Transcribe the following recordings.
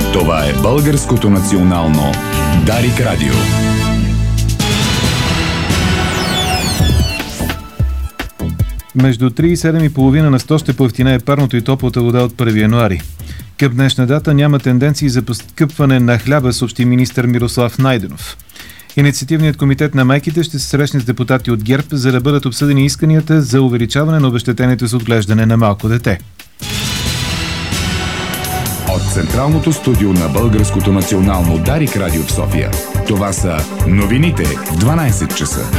Това е Българското национално Дарик Радио. Между 3 и 7,5 на 100 ще поевтинее парното и топлата вода от 1 януари. Към днешна дата няма тенденции за поскъпване на хляба, съобщи министър Мирослав Найденов. Инициативният комитет на майките ще се срещне с депутати от ГЕРБ, за да бъдат обсъдени исканията за увеличаване на обезщетението за отглеждане на малко дете. От Централното студио на Българското национално Дарик Радио в София. Това са новините в 12 часа.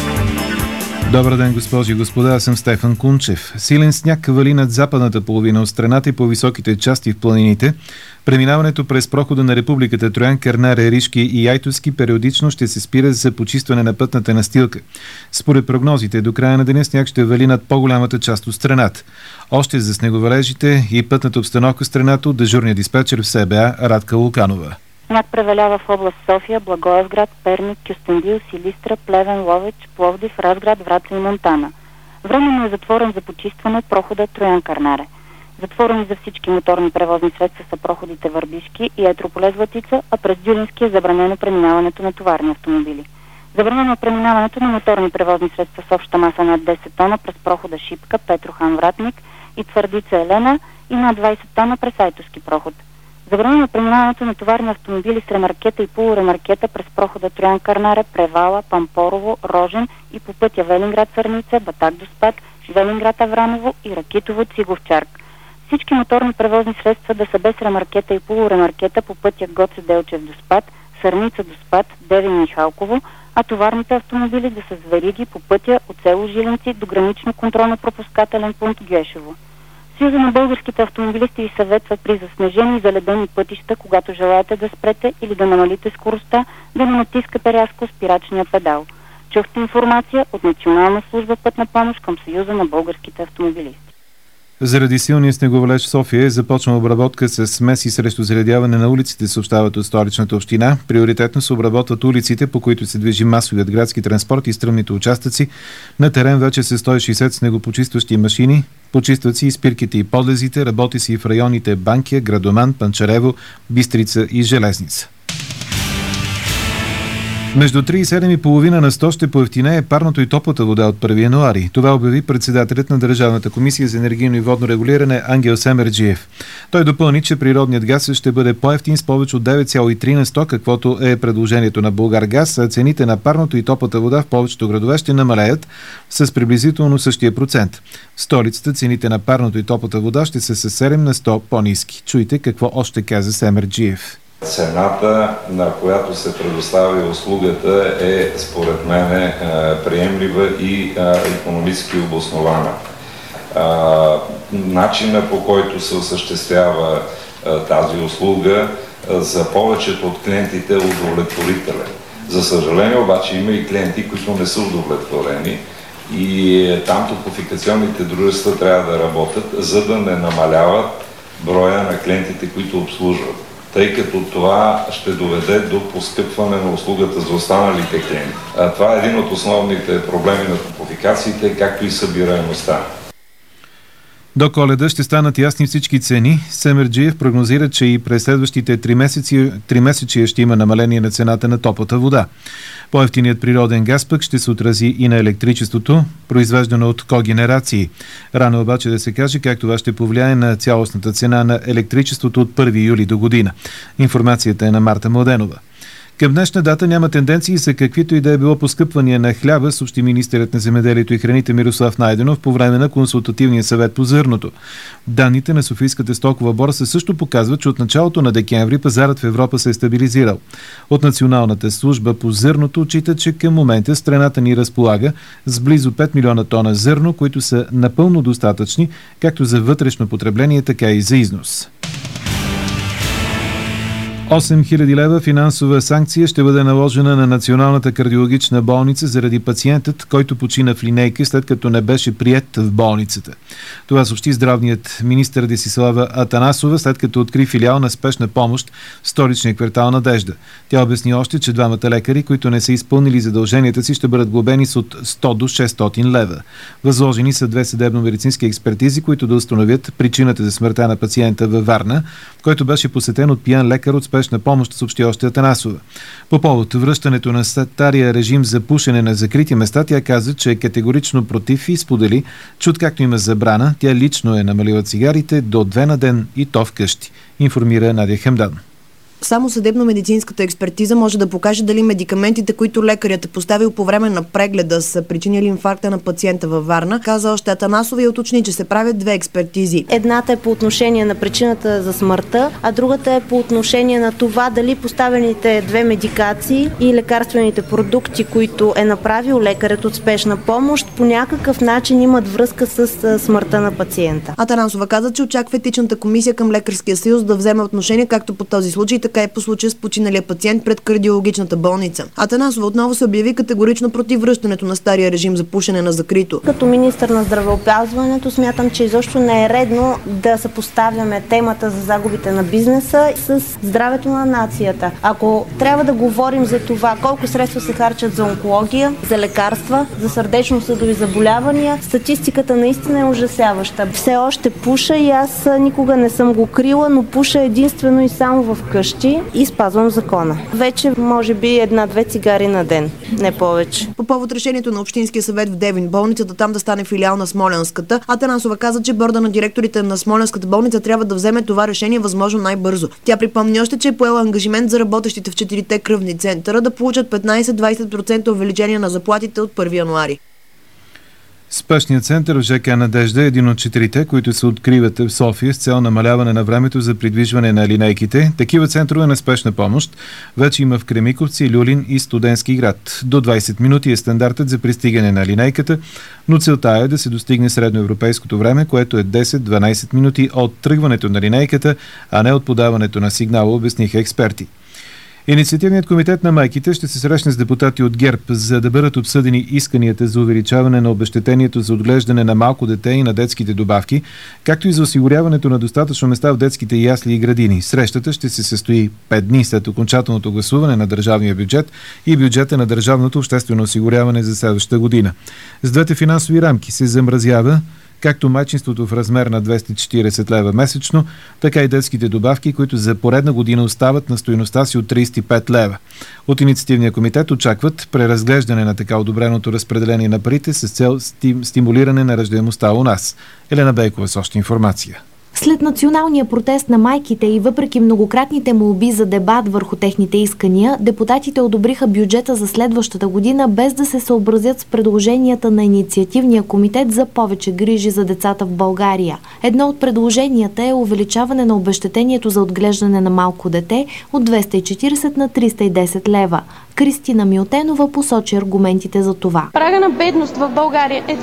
Добър ден, госпожи и господа, аз съм Стефан Кунчев. Силен сняг вали над западната половина от страната и по високите части в планините. Преминаването през прохода на Републиката Троян, Кърнаре, Ришки и Айтоски периодично ще се спира за почистване на пътната настилка. Според прогнозите, до края на деня сняг ще вали над по-голямата част от страната. Още за снеговалежите и пътната обстановка в страната от дежурния диспетчер в СБА Радка Луканова. Сняг превалява в област София, Благоевград, Перник, Кюстендил, Силистра, Плевен, Ловеч, Пловдив, Разград, Враца и Монтана. Временно е затворен за почистване прохода Троян Кърнаре. Затворени за всички моторни превозни средства са проходите Върбишки и Етрополе Златица, а през Дюлински е забранено преминаването на товарни автомобили. Забранено е преминаването на моторни превозни средства с обща маса над 10 тона през прохода Шипка, Петрохан Вратник и Твърдица Елена и над 20 тона през Айтоски проход. Забранено е преминаването на товарни автомобили с ремаркета и полуремаркета през прохода Троян Кърнаре, Превала, Пампорово, Рожен и по пътя Велинград-Сърница, Батак-Доспат, Велинград-Аврамово и Ракитово-Цигов-Чарк. Всички моторни превозни средства да са без ремаркета и полуремаркета по пътя Гоце-Делчев-Доспат, Сърница-Доспат, Девин-Михалково, а товарните автомобили да са с вериги по пътя от село Жиленци до гранично контролно-пропускателен пункт Гюешево. Съюза на българските автомобилисти ви съветва при заснежени и заледени пътища, когато желаете да спрете или да намалите скоростта, да не натискате рязко спирачния педал. Чухте информация от Национална служба пътна помощ към Съюза на българските автомобилисти. Заради силния снеговалеж в София е започна обработка с смеси срещу заледяване на улиците, съобщават от столичната община. Приоритетно се обработват улиците, по които се движи масовият градски транспорт и стръмните участъци. На терен вече са 160 снегопочистващи машини. Почистват си и спирките и подлезите, работи си и в районите Банкия, Градоман, Панчарево, Бистрица и Железница. Между 3 и 7,5 на 100 ще поевтинее парното и топлата вода от 1 януари. Това обяви председателят на Държавната комисия за енергийно и водно регулиране Ангел Семерджиев. Той допълни, че природният газ ще бъде по-евтин с повече от 9,3 на 100, каквото е предложението на Булгаргаз, а цените на парното и топлата вода в повечето градове ще намалеят с приблизително същия процент. В столицата цените на парното и топлата вода ще са с 7 на 100 по-ниски. Чуйте какво още каза Семерджиев. Цената, на която се предоставя услугата, е според мен приемлива и икономически обоснована. Начина, по който се осъществява тази услуга за повечето от клиентите е удовлетворителен. За съжаление обаче има и клиенти, които не са удовлетворени и там топлофикационните дружества трябва да работят, за да не намаляват броя на клиентите, които обслужват, тъй като това ще доведе до поскъпване на услугата за останалите клиенти. Това е един от основните проблеми на топлофикациите, както и събираемостта. До Коледа ще станат ясни всички цени. Семерджиев прогнозира, че и през следващите 3 месечия ще има намаление на цената на топлата вода. По-евтиният природен газ пък ще се отрази и на електричеството, произвеждано от когенерации. Рано обаче да се каже как това ще повлияе на цялостната цена на електричеството от 1 юли до година. Информацията е на Марта Младенова. Към днешна дата няма тенденции за каквито и да е било поскъпвания на хляба, съобщи министърът на земеделието и храните Мирослав Найденов по време на консултативния съвет по зърното. Данните на Софийската стокова борса също показват, че от началото на декември пазарът в Европа се е стабилизирал. От Националната служба по зърното отчита, че към момента страната ни разполага с близо 5 милиона тона зърно, които са напълно достатъчни, както за вътрешно потребление, така и за износ. 8000 лева финансова санкция ще бъде наложена на Националната кардиологична болница заради пациентът, който почина в линейка, след като не беше приет в болницата. Това съобщи здравният министър Десислава Атанасова, след като откри филиал на спешна помощ в столичния квартал Надежда. Тя обясни още, че двамата лекари, които не са изпълнили задълженията си, ще бъдат глобени с от 100 до 600 лева. Възложени са 2 съдебно-медицински експертизи, които да установят причината за смъртта на пациента във Варна, който беше посетен от пиян лекар от спешна помощ, съобщи още Атанасова. По повод връщането на стария режим за пушене на закрити места, тя каза, че е категорично против и сподели, че откакто има забрана, тя лично е намалила цигарите до 2 на ден и то вкъщи, информира Надя Хемдан. Само съдебно-медицинската експертиза може да покаже дали медикаментите, които лекарят е поставил по време на прегледа, са причинили инфаркта на пациента във Варна, каза още Атанасова и уточни, че се правят 2 експертизи. Едната е по отношение на причината за смъртта, а другата е по отношение на това дали поставените 2 медикации и лекарствените продукти, които е направил лекарят от спешна помощ, по някакъв начин имат връзка с смъртта на пациента. Атанасова каза, че очаква етичната комисия към Лекарския съюз да вземе отношение както по този случай, така и по случая с починалия пациент пред кардиологичната болница. Атанасова отново се обяви категорично против връщането на стария режим за пушене на закрито. Като министър на здравеопазването смятам, че изобщо не е редно да съпоставяме темата за загубите на бизнеса с здравето на нацията. Ако трябва да говорим за това колко средства се харчат за онкология, за лекарства, за сърдечно-съдови заболявания, статистиката наистина е ужасяваща. Все още пуша и аз никога не съм го крила, но пуша единствено и само в къщи и спазвам закона. Вече може би 1-2 цигари на ден, не повече. По повод решението на Общинския съвет в Девин, болницата там да стане филиал на Смолянската, Атанасова каза, че борда на директорите на Смолянската болница трябва да вземе това решение възможно най-бързо. Тя припомни още, че е поела ангажимент за работещите в 4-те кръвни центъра да получат 15-20% увеличение на заплатите от 1 януари. Спешният център в ЖК Надежда е един от 4-те, които се откриват в София с цел намаляване на времето за придвижване на линейките. Такива центрове на спешна помощ вече има в Кремиковци, Люлин и Студентски град. До 20 минути е стандартът за пристигане на линейката, но целта е да се достигне средноевропейското време, което е 10-12 минути от тръгването на линейката, а не от подаването на сигнала, обясниха експерти. Инициативният комитет на майките ще се срещне с депутати от ГЕРБ, за да бъдат обсъдени исканията за увеличаване на обезщетението за отглеждане на малко дете и на детските добавки, както и за осигуряването на достатъчно места в детските ясли и градини. Срещата ще се състои 5 дни след окончателното гласуване на държавния бюджет и бюджета на държавното обществено осигуряване за следващата година. С двете финансови рамки се замразява както майчинството в размер на 240 лева месечно, така и детските добавки, които за поредна година остават на стойността си от 35 лева. От инициативния комитет очакват преразглеждане на така одобреното разпределение на парите с цел стимулиране на раждаемостта у нас. Елена Бейкова с още информация. След националния протест на майките и въпреки многократните молби за дебат върху техните искания, депутатите одобриха бюджета за следващата година, без да се съобразят с предложенията на инициативния комитет за повече грижи за децата в България. Едно от предложенията е увеличаване на обезщетението за отглеждане на малко дете от 240 на 310 лева. Кристина Милтенова посочи аргументите за това. Прага на бедност в България е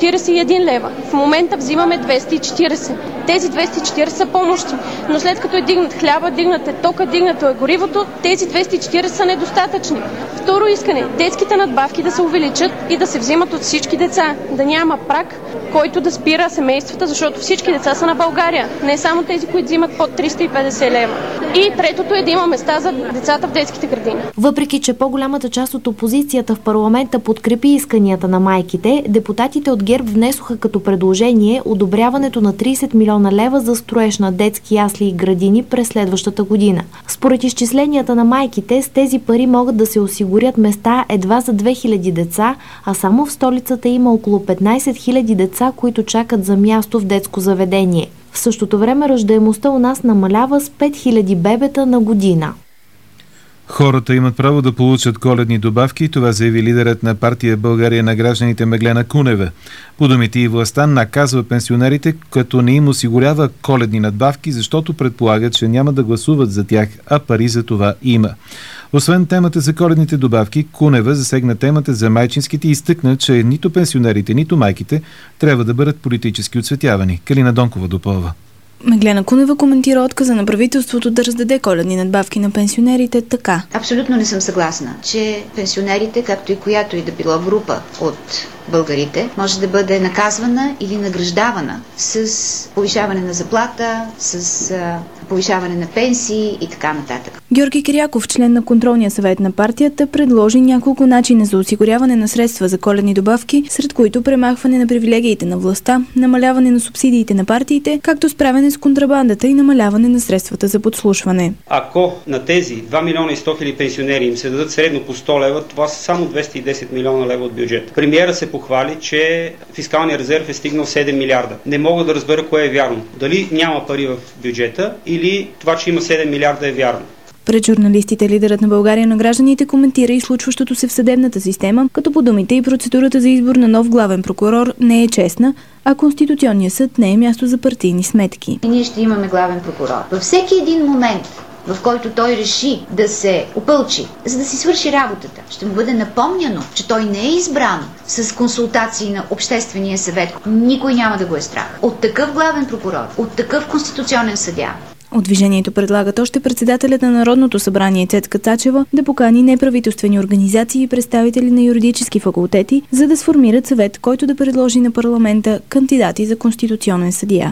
241 лева. В момента взимаме 240. Тези 240 са помощи, но след като е дигнат хляба, дигнат е тока, дигнато е горивото, тези 240 са недостатъчни. Второ искане, детските надбавки да се увеличат и да се взимат от всички деца, да няма праг, който да спира семействата, защото всички деца са на България, не само тези, които взимат под 350 лева. И третото е да има места за децата в детските градини. Въпреки че по-голямата част от опозицията в парламента подкрепи исканията на майките, депутатите от ГЕРБ внесоха като предложение одобряването на 30 милиона лева за строеж на детски ясли и градини през следващата година. Според изчисленията на майките, с тези пари могат да се осигурят места едва за 2000 деца, а само в столицата има около 15 000 деца, които чакат за място в детско заведение. В същото време раждаемостта у нас намалява с 5000 бебета на година. Хората имат право да получат коледни добавки, това заяви лидерът на партия България на гражданите Меглена Кунева. По думите и властта наказва пенсионерите, като не им осигурява коледни надбавки, защото предполага, че няма да гласуват за тях, а пари за това има. Освен темата за коледните добавки, Кунева засегна темата за майчинските и изтъкна, че нито пенсионерите, нито майките трябва да бъдат политически оцветявани. Калина Донкова допълва. Меглена Кунева коментира отказа на правителството да раздаде коледни надбавки на пенсионерите така. Абсолютно не съм съгласна, че пенсионерите, както и която и да било група от българите, може да бъде наказвана или награждавана с повишаване на заплата, с повишаване на пенсии и така нататък. Георги Киряков, член на контролния съвет на партията, предложи няколко начина за осигуряване на средства за коледни добавки, сред които премахване на привилегиите на властта, намаляване на субсидиите на партиите, както справяне с контрабандата и намаляване на средствата за подслушване. Ако на тези 2 милиона и 100 хиляди пенсионери им се дадат средно по 100 лева, това са само 210 милиона лева от бюджета. Премиера се похвали, че фискалният резерв е стигнал 7 милиарда. Не мога да разбера кое е вярно. Дали няма пари в бюджета или това, че има 7 милиарда е вярно. Пред журналистите лидерът на България на гражданите коментира и случващото се в съдебната система, като по думите и процедурата за избор на нов главен прокурор не е честна, а Конституционният съд не е място за партийни сметки. Ние ще имаме главен прокурор. Във всеки един момент, в който той реши да се опълчи, за да си свърши работата, ще му бъде напомняно, че той не е избран с консултации на Обществения съвет. Никой няма да го е страх. От такъв главен прокурор, от такъв конституционен съдия. От движението предлагат още председателят на Народното събрание Цецка Цачева да покани неправителствени организации и представители на юридически факултети, за да сформират съвет, който да предложи на парламента кандидати за конституционен съдия.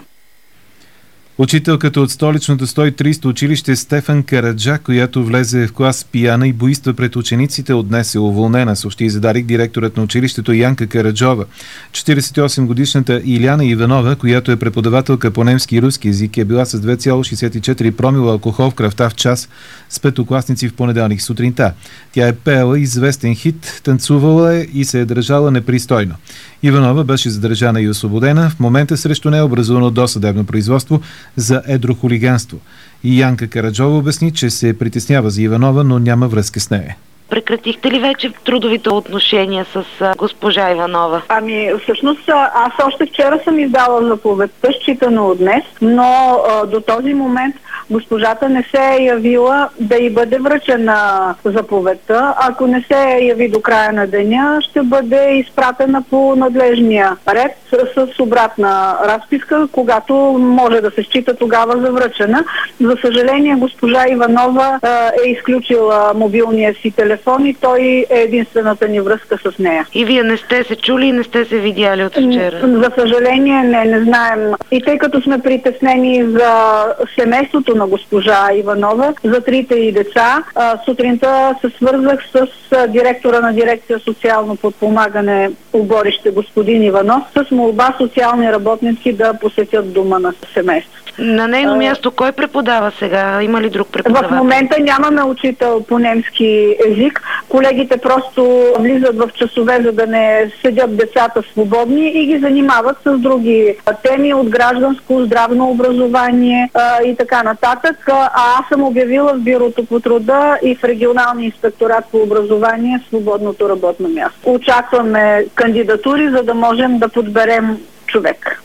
Учителката от столичното 130 училище Стефан Караджа, която влезе в клас пияна и буйства пред учениците, от днес е уволнена, съобщи за Дарик директорът на училището Янка Караджова. 48-годишната Иляна Иванова, която е преподавателка по немски и руски език, е била с 2,64 промила алкохол в кръвта в час с петокласници в понеделник сутринта. Тя е пеела известен хит, танцувала е и се е държала непристойно. Иванова беше задържана и освободена. В момента срещу нея е образувано досъдебно производство за едро хулиганство. И Янка Караджова обясни, че се притеснява за Иванова, но няма връзка с нея. Прекратихте ли вече трудовите отношения с госпожа Иванова? Всъщност аз още вчера съм издала заповедта, считано от днес, но до този момент госпожата не се е явила да й бъде връчена заповедта. Ако не се яви до края на деня, ще бъде изпратена по надлежния ред с обратна разписка, когато може да се счита тогава за връчена. За съжаление, госпожа Иванова е изключила мобилния си телефон и той е единствената ни връзка с нея. И вие не сте се чули и не сте се видяли от вчера? За съжаление не знаем. И тъй като сме притеснени за семейството на госпожа Иванова, за трите и деца, сутринта се свързах с директора на дирекция социално подпомагане Оборище господин Иванов с молба социални работници да посетят дома на семейството. На нейно място кой преподава сега? Има ли друг преподавател? В момента нямаме учител по немски език. Колегите просто влизат в часове, за да не седят децата свободни и ги занимават с други теми от гражданско, здравно образование и така нататък. А аз съм обявила в Бюрото по труда и в Регионалния инспекторат по образование свободното работно място. Очакваме кандидатури, за да можем да подберем човек.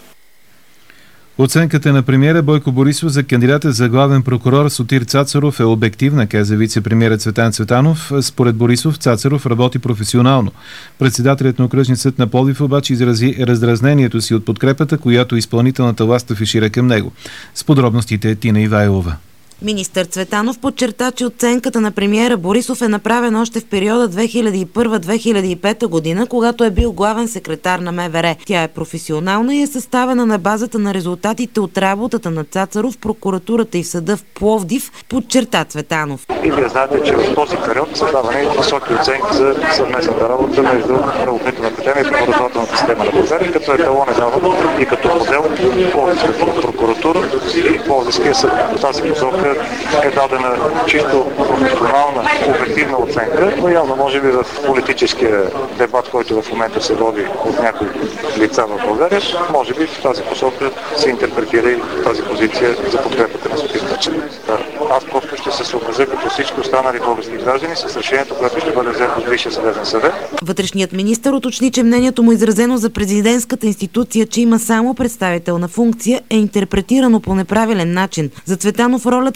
Оценката на премиера Бойко Борисов за кандидата за главен прокурор Сотир Цацаров е обективна, каза вице-премиера Цветан Цветанов. Според Борисов, Цацаров работи професионално. Председателят на окръжния съд на Пловдив обаче изрази раздразнението си от подкрепата, която изпълнителната власт афишира към него. С подробностите Тина Ивайлова. Министър Цветанов подчерта, че оценката на премиера Борисов е направена още в периода 2001-2005 година, когато е бил главен секретар на МВР. Тя е професионална и е съставена на базата на резултатите от работата на Цацаров в прокуратурата и в съда в Пловдив, подчерта Цветанов. И вие знаете, че в този период са давани високи оценки за съвместната работа между правоохранителната академия и правораздавателната система на България, като еталон е даван и като модел Пловдивската прокуратура и Пловдивския съд. В тази посока е дадена чисто професионална, обективна оценка, но явно може би в политическия дебат, който в момента се води от някои лица в България, може би в тази посока се интерпретира и тази позиция за подкрепата на Сотир Цацаров. Аз просто ще се съобразя като всички останали български граждани с решението, което ще бъде взето от Висшия съдебен съвет. Вътрешният министър уточни, че мнението му изразено за президентската институция, че има само представителна функция, е интерпретирано по неправилен начин. За Цветанов ролята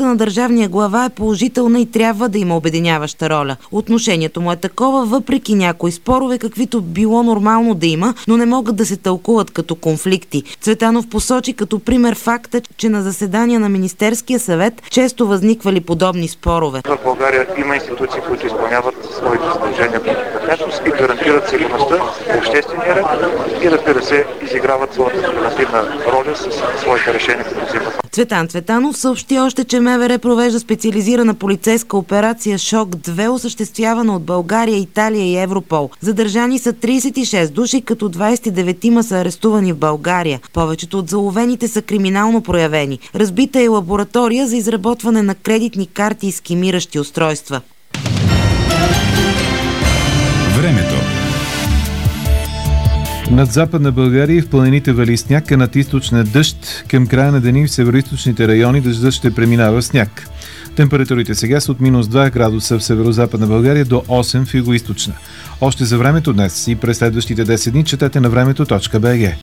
ролята на държавния глава е положителна и трябва да има обединяваща роля. Отношението му е такова, въпреки някои спорове, каквито било нормално да има, но не могат да се тълкуват като конфликти. Цветанов посочи като пример факта, че на заседания на Министерския съвет често възниквали подобни спорове. В България има институции, които изпълняват своите задължения по компетентност и гарантират сигурността, обществения ред и, разбира се, изиграват своята нормативна роля с своите решения, които взимат. Цветан Цветанов съобщи още, че МВР провежда специализирана полицейска операция ШОК-2, осъществявана от България, Италия и Европол. Задържани са 36 души, като 29 са арестувани в България. Повечето от заловените са криминално проявени. Разбита е лаборатория за изработване на кредитни карти и скимиращи устройства. Времето. Над Западна България и в планините вали сняг, а над източна дъжд. Към края на деня в североизточните райони дъждът ще преминава в сняг. Температурите сега са от минус 2 градуса в северо-западна България до 8 в югоизточна. Още за времето днес и през следващите 10 дни четете на времето.bg.